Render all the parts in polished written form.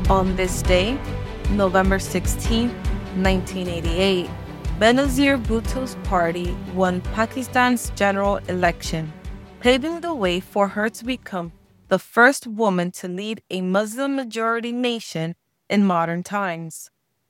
On this day, November 16, 1988, Benazir Bhutto's party won Pakistan's general election, paving the way for her to become the first woman to lead a Muslim-majority nation in modern times.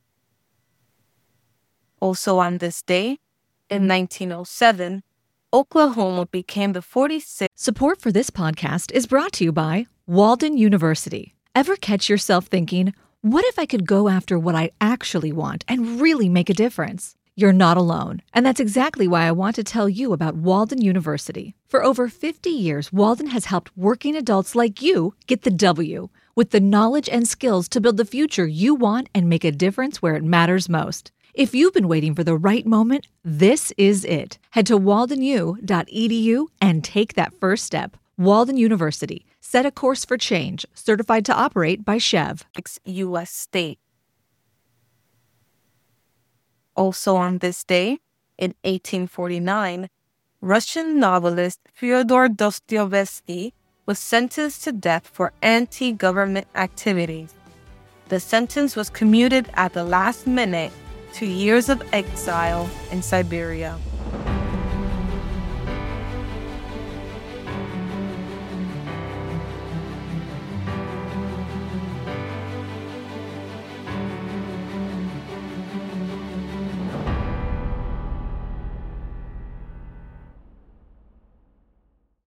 Also on this day, in 1907, Oklahoma became the 46th. Support for this podcast is brought to you by Walden University. Ever catch yourself thinking, what if I could go after what I actually want and really make a difference? You're not alone, and that's exactly why I want to tell you about Walden University. For over 50 years, Walden has helped working adults like you get the W, with the knowledge and skills to build the future you want and make a difference where it matters most. If you've been waiting for the right moment, this is it. Head to waldenu.edu and take that first step. Walden University. Set a course for change. Certified to operate by Chev. U.S. state. Also on this day, in 1849, Russian novelist Fyodor Dostoevsky was sentenced to death for anti-government activities. The sentence was commuted at the last minute to years of exile in Siberia.